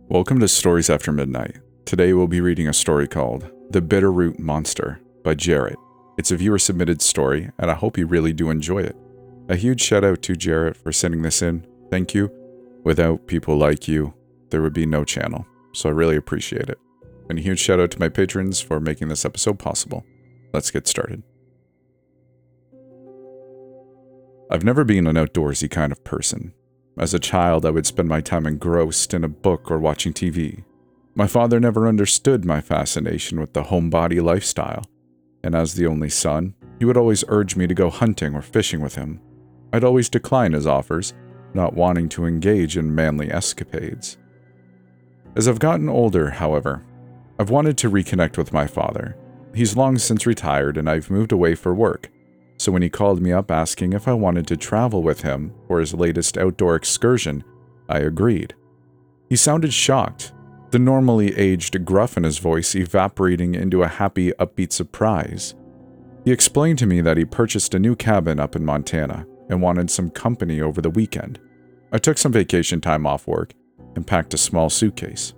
Welcome to Stories After Midnight. Today we'll be reading a story called The Bitterroot Monster by Jarrett. It's a viewer-submitted story, and I hope you really do enjoy it. A huge shout out to Jarrett for sending this in. Thank you. Without people like you, there would be no channel, so I really appreciate it. And a huge shout out to my patrons for making this episode possible. Let's get started. I've never been an outdoorsy kind of person. As a child, I would spend my time engrossed in a book or watching TV. My father never understood my fascination with the homebody lifestyle, and as the only son, he would always urge me to go hunting or fishing with him. I'd always decline his offers, not wanting to engage in manly escapades. As I've gotten older, however, I've wanted to reconnect with my father. He's long since retired and I've moved away for work. So when he called me up asking if I wanted to travel with him for his latest outdoor excursion, I agreed. He sounded shocked, the normally aged gruff in his voice evaporating into a happy, upbeat surprise. He explained to me that he purchased a new cabin up in Montana and wanted some company over the weekend. I took some vacation time off work and packed a small suitcase.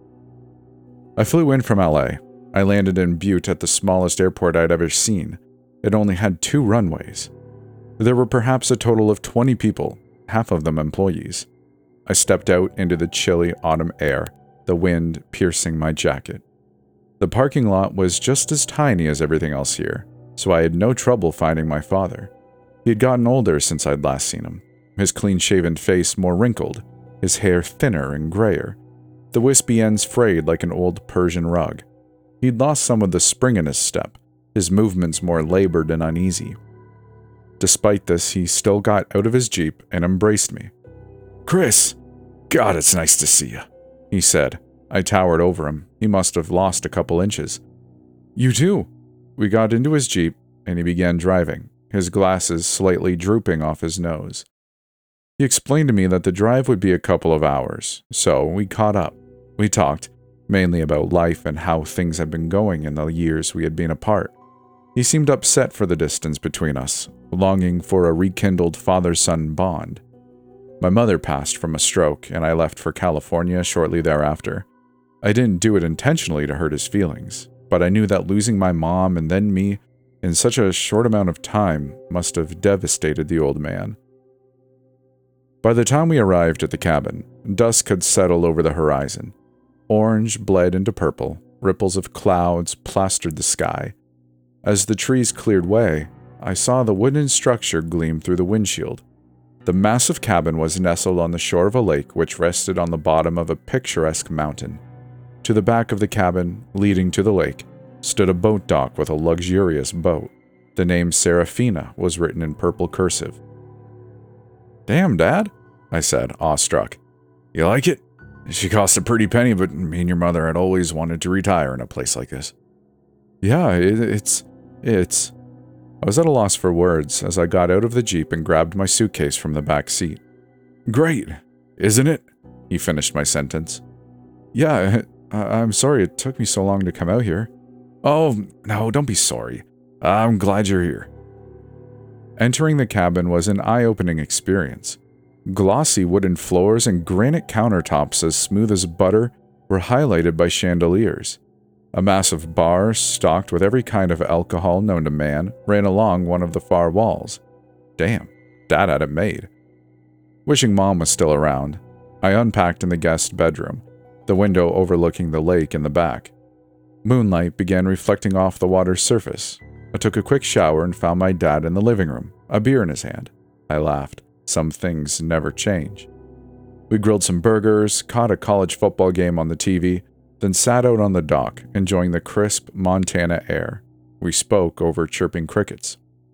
I flew in from LA. I landed in Butte at the smallest airport I'd ever seen. It only had 2 runways. There were perhaps a total of 20 people, half of them employees. I stepped out into the chilly autumn air, the wind piercing my jacket. The parking lot was just as tiny as everything else here, so I had no trouble finding my father. He had gotten older since I'd last seen him, his clean-shaven face more wrinkled, his hair thinner and grayer, the wispy ends frayed like an old Persian rug. He'd lost some of the spring in his step, his movements more labored and uneasy. Despite this, he still got out of his Jeep and embraced me. "Chris! God, it's nice to see you," he said. I towered over him. He must have lost a couple inches. "You too." We got into his Jeep, and he began driving, his glasses slightly drooping off his nose. He explained to me that the drive would be a couple of hours, so we caught up. We talked, mainly about life and how things had been going in the years we had been apart. He seemed upset for the distance between us, longing for a rekindled father-son bond. My mother passed from a stroke, and I left for California shortly thereafter. I didn't do it intentionally to hurt his feelings, but I knew that losing my mom and then me in such a short amount of time must have devastated the old man. By the time we arrived at the cabin, dusk had settled over the horizon. Orange bled into purple, ripples of clouds plastered the sky. As the trees cleared way, I saw the wooden structure gleam through the windshield. The massive cabin was nestled on the shore of a lake which rested on the bottom of a picturesque mountain. To the back of the cabin, leading to the lake, stood a boat dock with a luxurious boat. The name Serafina was written in purple cursive. "Damn, Dad," I said, awestruck. "You like it? She cost a pretty penny, but me and your mother had always wanted to retire in a place like this." "Yeah, it's... I was at a loss for words as I got out of the Jeep and grabbed my suitcase from the back seat. "Great, isn't it?" He finished my sentence. "Yeah, I'm sorry it took me so long to come out here." "Oh, no, don't be sorry. I'm glad you're here." Entering the cabin was an eye-opening experience. Glossy wooden floors and granite countertops as smooth as butter were highlighted by chandeliers. A massive bar, stocked with every kind of alcohol known to man, ran along one of the far walls. Damn, Dad had it made. Wishing Mom was still around, I unpacked in the guest bedroom, the window overlooking the lake in the back. Moonlight began reflecting off the water's surface. I took a quick shower and found my dad in the living room, a beer in his hand. I laughed. Some things never change. We grilled some burgers, caught a college football game on the TV, then sat out on the dock, enjoying the crisp Montana air. We spoke over chirping crickets.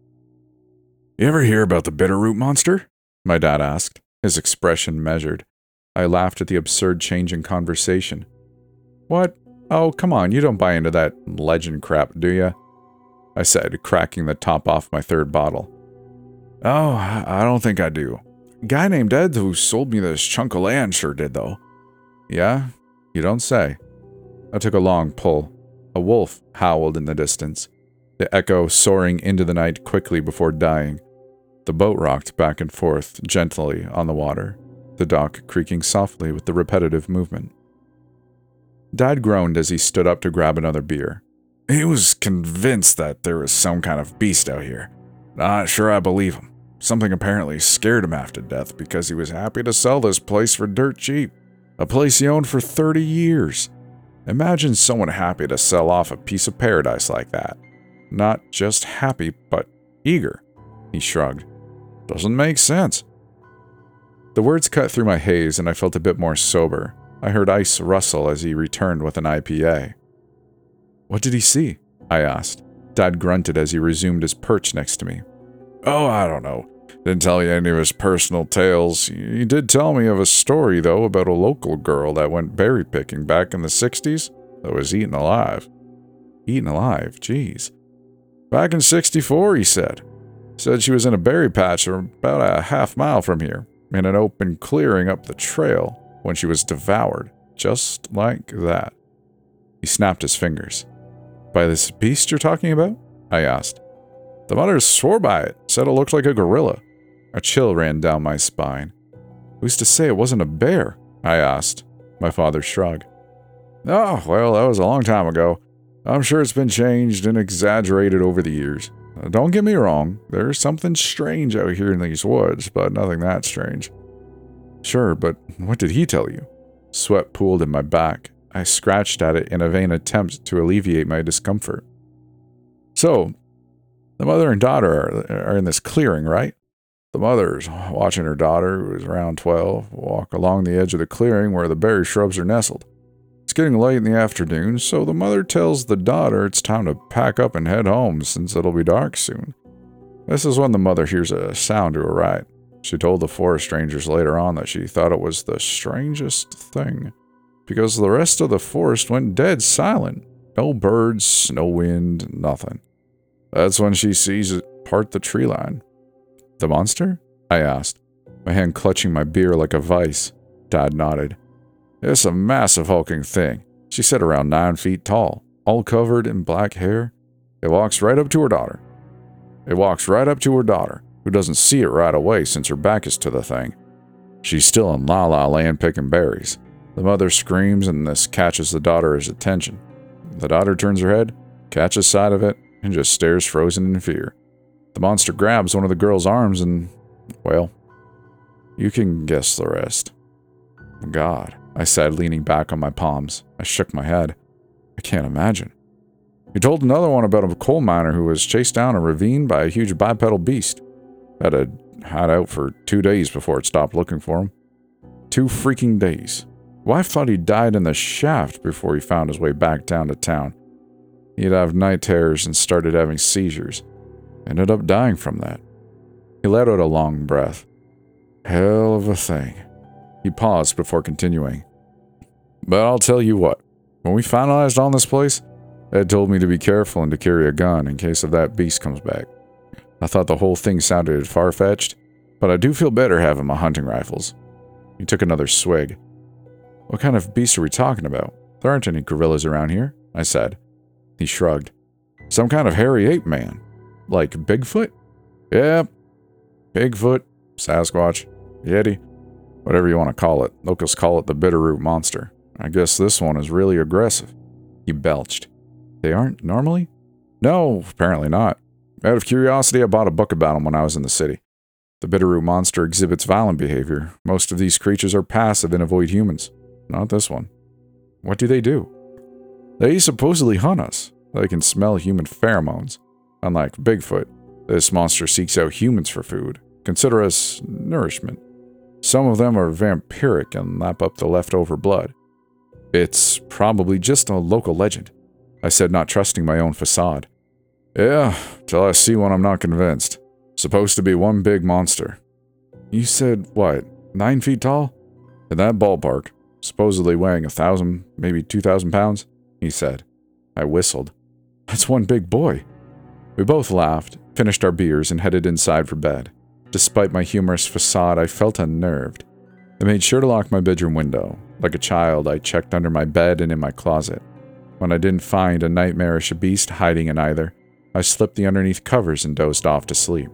"You ever hear about the Bitterroot Monster?" my dad asked, his expression measured. I laughed at the absurd change in conversation. "What? Oh, come on, you don't buy into that legend crap, do you?" I said, cracking the top off my 3rd bottle. "Oh, I don't think I do. A guy named Ed who sold me this chunk of land sure did, though." "Yeah? You don't say." I took a long pull. A wolf howled in the distance, the echo soaring into the night quickly before dying. The boat rocked back and forth gently on the water, the dock creaking softly with the repetitive movement. Dad groaned as he stood up to grab another beer. He was convinced that there was some kind of beast out here. Not sure I believe him. Something apparently scared him half to death because he was happy to sell this place for dirt cheap. A place he owned for 30 years. Imagine someone happy to sell off a piece of paradise like that. Not just happy, but eager. He shrugged. Doesn't make sense. The words cut through my haze and I felt a bit more sober. I heard ice rustle as he returned with an IPA. What did he see? I asked. Dad grunted as he resumed his perch next to me. Oh, I don't know. Didn't tell you any of his personal tales. He did tell me of a story, though, about a local girl that went berry picking back in the 60s that was eaten alive. Eaten alive? Jeez. Back in 64, he said. Said she was in a berry patch about a half-mile from here, in an open clearing up the trail, when she was devoured, just like that. He snapped his fingers. By this beast you're talking about? I asked. The mother swore by it, said it looked like a gorilla. A chill ran down my spine. Who's to say it wasn't a bear? I asked. My father shrugged. Oh, well, that was a long time ago. I'm sure it's been changed and exaggerated over the years. Don't get me wrong, there's something strange out here in these woods, but nothing that strange. Sure, but what did he tell you? Sweat pooled in my back. I scratched at it in a vain attempt to alleviate my discomfort. So, the mother and daughter are in this clearing, right? The mother's watching her daughter, who is around 12, walk along the edge of the clearing where the berry shrubs are nestled. It's getting late in the afternoon, so the mother tells the daughter it's time to pack up and head home since it'll be dark soon. This is when the mother hears a sound to her right. She told the forest rangers later on that she thought it was the strangest thing, because the rest of the forest went dead silent. No birds, no wind, nothing. That's when she sees it part the tree line. The monster? I asked, my hand clutching my beer like a vice. Dad nodded. It's a massive hulking thing. She said around 9 feet tall, all covered in black hair. It walks right up to her daughter. Who doesn't see it right away since her back is to the thing. She's still in la-la land picking berries. The mother screams and this catches the daughter's attention. The daughter turns her head, catches sight of it, and just stares frozen in fear. The monster grabs one of the girl's arms and, well, you can guess the rest. God, I said, leaning back on my palms. I shook my head. I can't imagine. He told another one about a coal miner who was chased down a ravine by a huge bipedal beast. Had to hide out for 2 days before it stopped looking for him. 2 freaking days. Wife thought he died in the shaft before he found his way back down to town. He'd have night terrors and started having seizures. Ended up dying from that. He let out a long breath. Hell of a thing. He paused before continuing. But I'll tell you what. When we finalized on this place, Ed told me to be careful and to carry a gun in case of that beast comes back. I thought the whole thing sounded far-fetched, but I do feel better having my hunting rifles. He took another swig. What kind of beast are we talking about? There aren't any gorillas around here, I said. He shrugged. Some kind of hairy ape man. Like Bigfoot? Yep. Bigfoot, Sasquatch, Yeti, whatever you want to call it. Locals call it the Bitterroot Monster. I guess this one is really aggressive. He belched. They aren't normally? No, apparently not. Out of curiosity, I bought a book about them when I was in the city. The Bitterroot Monster exhibits violent behavior. Most of these creatures are passive and avoid humans. Not this one. What do? They supposedly hunt us. They can smell human pheromones. Unlike Bigfoot, this monster seeks out humans for food. Consider us nourishment. Some of them are vampiric and lap up the leftover blood. It's probably just a local legend, I said, not trusting my own facade. Yeah, till I see one I'm not convinced. Supposed to be one big monster. You said, what, 9 feet tall? In that ballpark. Supposedly weighing 1,000, maybe 2,000 pounds, he said. I whistled. That's one big boy. We both laughed, finished our beers, and headed inside for bed. Despite my humorous facade, I felt unnerved. I made sure to lock my bedroom window. Like a child, I checked under my bed and in my closet. When I didn't find a nightmarish beast hiding in either, I slipped the underneath covers and dozed off to sleep.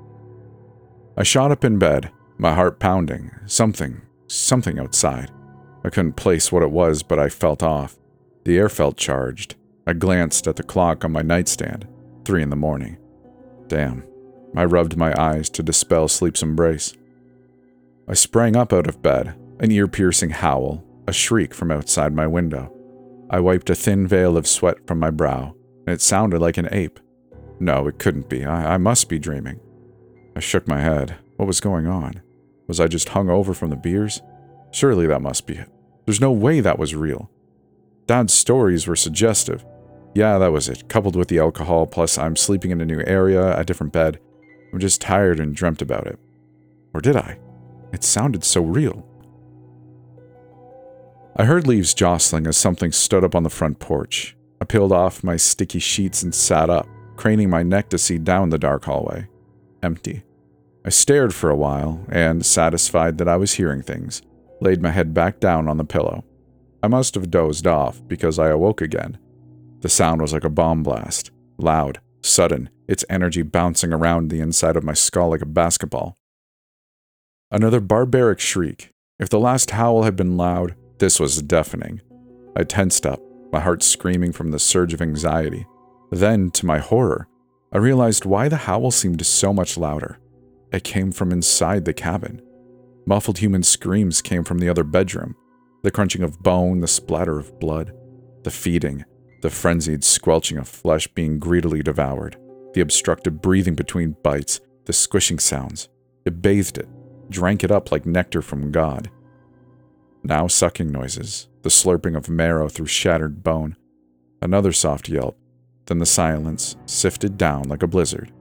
I shot up in bed, my heart pounding. Something outside. I couldn't place what it was, but I felt off. The air felt charged. I glanced at the clock on my nightstand, 3 in the morning. Damn. I rubbed my eyes to dispel sleep's embrace. I sprang up out of bed, an ear-piercing howl, a shriek from outside my window. I wiped a thin veil of sweat from my brow, and it sounded like an ape. No, it couldn't be. I must be dreaming. I shook my head. What was going on? Was I just hung over from the beers? Surely that must be it. There's no way that was real. Dad's stories were suggestive. Yeah, that was it, coupled with the alcohol, plus I'm sleeping in a new area, a different bed. I'm just tired and dreamt about it. Or did I? It sounded so real. I heard leaves jostling as something stood up on the front porch. I peeled off my sticky sheets and sat up, craning my neck to see down the dark hallway. Empty. I stared for a while, and, satisfied that I was hearing things, laid my head back down on the pillow. I must have dozed off, because I awoke again. The sound was like a bomb blast. Loud, sudden, its energy bouncing around the inside of my skull like a basketball. Another barbaric shriek. If the last howl had been loud, this was deafening. I tensed up, my heart screaming from the surge of anxiety. Then, to my horror, I realized why the howl seemed so much louder. It came from inside the cabin. Muffled human screams came from the other bedroom. The crunching of bone, the splatter of blood, the feeding, the frenzied squelching of flesh being greedily devoured, the obstructed breathing between bites, the squishing sounds. It bathed it, drank it up like nectar from God. Now sucking noises, the slurping of marrow through shattered bone. Another soft yelp, then the silence sifted down like a blizzard.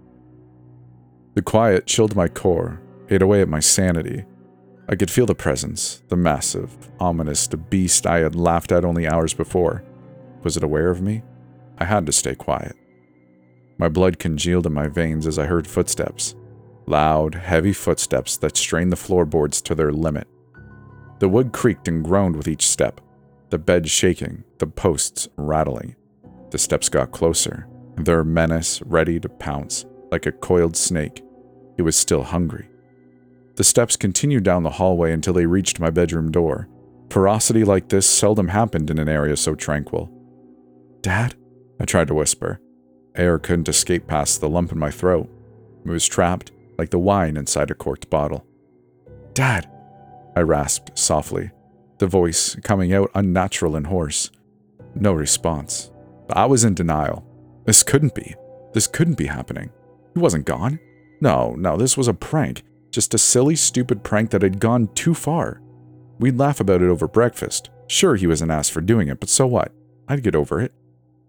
The quiet chilled my core, ate away at my sanity. I could feel the presence, the massive, ominous beast I had laughed at only hours before. Was it aware of me? I had to stay quiet. My blood congealed in my veins as I heard footsteps. Loud, heavy footsteps that strained the floorboards to their limit. The wood creaked and groaned with each step, the bed shaking, the posts rattling. The steps got closer, their menace ready to pounce, like a coiled snake. It was still hungry. The steps continued down the hallway until they reached my bedroom door. Ferocity like this seldom happened in an area so tranquil. "Dad?" I tried to whisper. Air couldn't escape past the lump in my throat. It was trapped, like the wine inside a corked bottle. "Dad!" I rasped softly, the voice coming out unnatural and hoarse. No response. I was in denial. This couldn't be. This couldn't be happening. He wasn't gone. No, this was a prank. Just a silly, stupid prank that had gone too far. We'd laugh about it over breakfast. Sure, he was an ass for doing it, but so what? I'd get over it.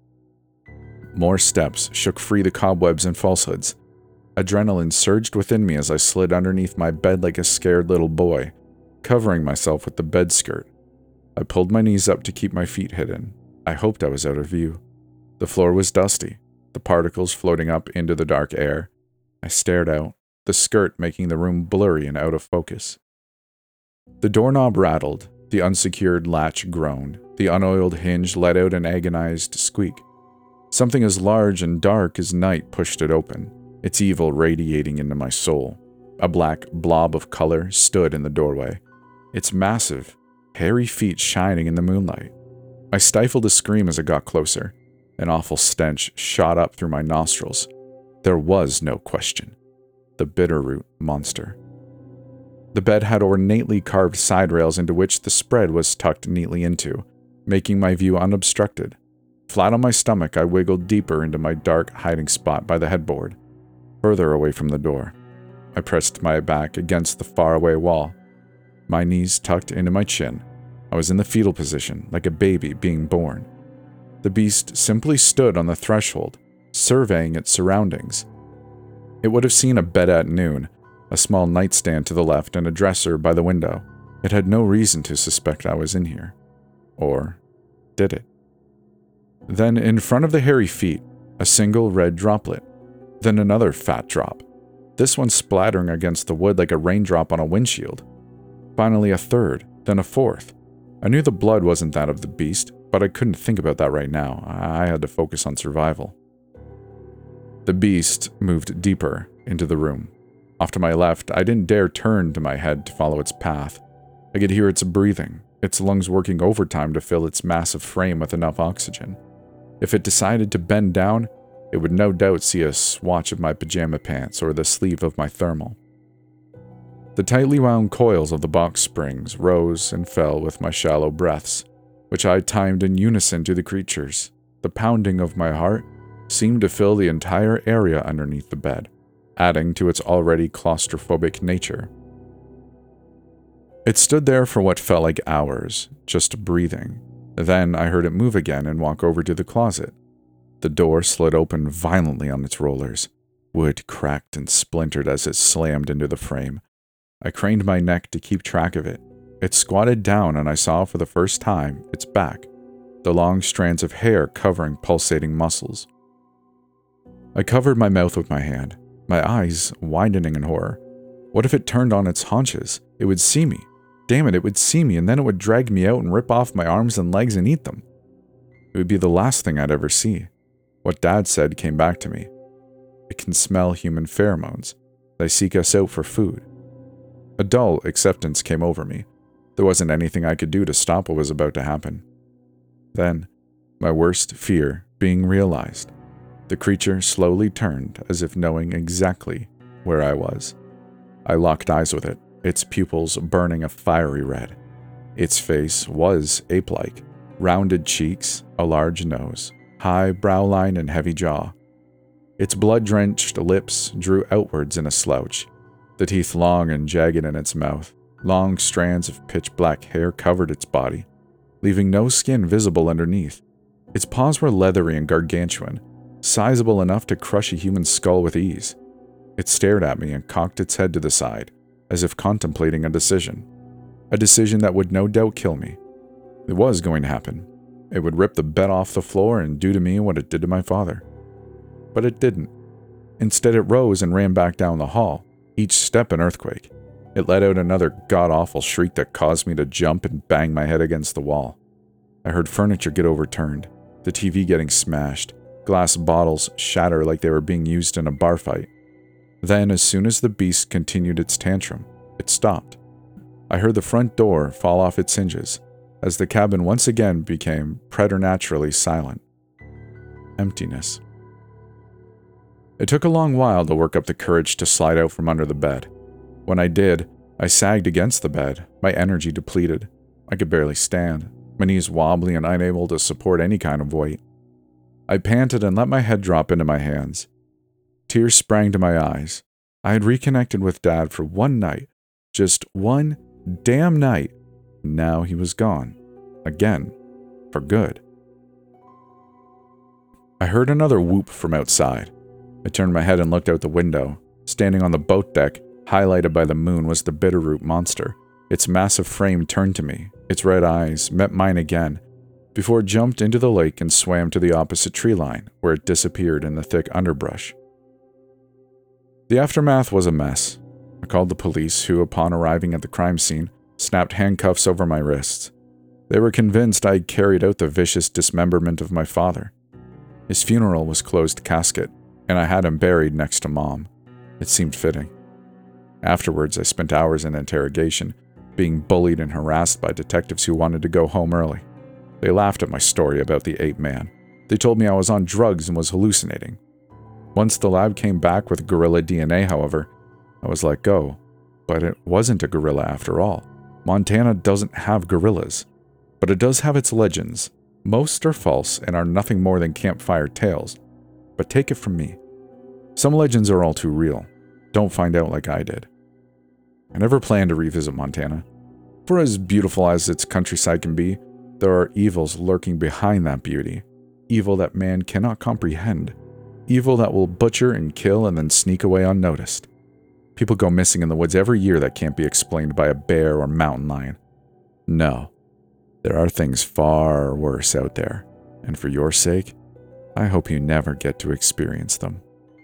More steps shook free the cobwebs and falsehoods. Adrenaline surged within me as I slid underneath my bed like a scared little boy, covering myself with the bed skirt. I pulled my knees up to keep my feet hidden. I hoped I was out of view. The floor was dusty, the particles floating up into the dark air. I stared out, the skirt making the room blurry and out of focus. The doorknob rattled, the unsecured latch groaned, the unoiled hinge let out an agonized squeak. Something as large and dark as night pushed it open, its evil radiating into my soul. A black blob of color stood in the doorway, its massive, hairy feet shining in the moonlight. I stifled a scream as it got closer. An awful stench shot up through my nostrils. There was no question. The Bitterroot monster. The bed had ornately carved side rails into which the spread was tucked neatly into, making my view unobstructed. Flat on my stomach, I wiggled deeper into my dark hiding spot by the headboard, further away from the door. I pressed my back against the faraway wall, my knees tucked into my chin. I was in the fetal position, like a baby being born. The beast simply stood on the threshold, surveying its surroundings. It would have seen a bed at noon, a small nightstand to the left and a dresser by the window. It had no reason to suspect I was in here. Or did it? Then, in front of the hairy feet, a single red droplet. Then another fat drop. This one splattering against the wood like a raindrop on a windshield. Finally a third, then a fourth. I knew the blood wasn't that of the beast, but I couldn't think about that right now. I had to focus on survival. The beast moved deeper into the room. Off to my left, I didn't dare turn to my head to follow its path. I could hear its breathing, its lungs working overtime to fill its massive frame with enough oxygen. If it decided to bend down, it would no doubt see a swatch of my pajama pants or the sleeve of my thermal. The tightly wound coils of the box springs rose and fell with my shallow breaths, which I timed in unison to the creature's. The pounding of my heart seemed to fill the entire area underneath the bed, adding to its already claustrophobic nature. It stood there for what felt like hours, just breathing. Then I heard it move again and walk over to the closet. The door slid open violently on its rollers. Wood cracked and splintered as it slammed into the frame. I craned my neck to keep track of it. It squatted down and I saw for the first time its back, the long strands of hair covering pulsating muscles. I covered my mouth with my hand, my eyes widening in horror. What if it turned on its haunches? It would see me. Damn it, it would see me, and then it would drag me out and rip off my arms and legs and eat them. It would be the last thing I'd ever see. What Dad said came back to me. It can smell human pheromones. They seek us out for food. A dull acceptance came over me. There wasn't anything I could do to stop what was about to happen. Then, my worst fear being realized, the creature slowly turned as if knowing exactly where I was. I locked eyes with it, its pupils burning a fiery red. Its face was ape-like, rounded cheeks, a large nose, high brow line and heavy jaw. Its blood-drenched lips drew outwards in a slouch, the teeth long and jagged in its mouth. Long strands of pitch-black hair covered its body, leaving no skin visible underneath. Its paws were leathery and gargantuan, sizable enough to crush a human skull with ease. It stared at me and cocked its head to the side, as if contemplating a decision that would no doubt kill me. It was going to happen. It would rip the bed off the floor and do to me what it did to my father. But it didn't. Instead, it rose and ran back down the hall, each step an earthquake. It let out another god-awful shriek that caused me to jump and bang my head against the wall. I heard furniture get overturned, the TV getting smashed, glass bottles shatter like they were being used in a bar fight. Then, as soon as the beast continued its tantrum, it stopped. I heard the front door fall off its hinges, as the cabin once again became preternaturally silent. Emptiness. It took a long while to work up the courage to slide out from under the bed. When I did, I sagged against the bed, my energy depleted. I could barely stand, my knees wobbly and unable to support any kind of weight. I panted and let my head drop into my hands. Tears sprang to my eyes. I had reconnected with Dad for one night, just one damn night, and now he was gone. Again. For good. I heard another whoop from outside. I turned my head and looked out the window. Standing on the boat deck, highlighted by the moon, was the Bitterroot monster. Its massive frame turned to me. Its red eyes met mine again, before it jumped into the lake and swam to the opposite tree line, where it disappeared in the thick underbrush. The aftermath was a mess. I called the police, who, upon arriving at the crime scene, snapped handcuffs over my wrists. They were convinced I had carried out the vicious dismemberment of my father. His funeral was closed casket, and I had him buried next to Mom. It seemed fitting. Afterwards, I spent hours in interrogation, being bullied and harassed by detectives who wanted to go home early. They laughed at my story about the ape man. They told me I was on drugs and was hallucinating. Once the lab came back with gorilla DNA, however, I was let go. But it wasn't a gorilla after all. Montana doesn't have gorillas. But it does have its legends. Most are false and are nothing more than campfire tales. But take it from me, some legends are all too real. Don't find out like I did. I never planned to revisit Montana. For as beautiful as its countryside can be, there are evils lurking behind that beauty. Evil that man cannot comprehend. Evil that will butcher and kill and then sneak away unnoticed. People go missing in the woods every year that can't be explained by a bear or mountain lion. No, there are things far worse out there, and for your sake, I hope you never get to experience them.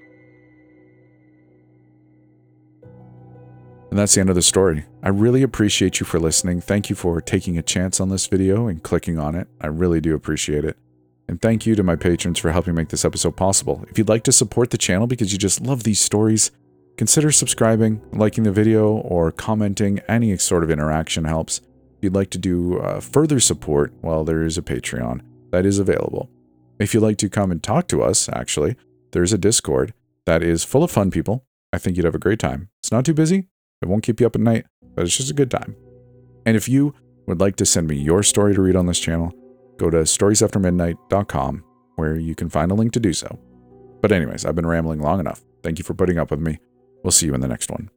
And that's the end of the story. I really appreciate you for listening. Thank you for taking a chance on this video and clicking on it. I really do appreciate it. And thank you to my patrons for helping make this episode possible. If you'd like to support the channel because you just love these stories, consider subscribing, liking the video, or commenting. Any sort of interaction helps. If you'd like to do further support, well, there is a Patreon that is available. If you'd like to come and talk to us, actually, there's a Discord that is full of fun people. I think you'd have a great time. It's not too busy. It won't keep you up at night, but it's just a good time. And if you would like to send me your story to read on this channel, go to storiesaftermidnight.com, where you can find a link to do so. But anyways, I've been rambling long enough. Thank you for putting up with me. We'll see you in the next one.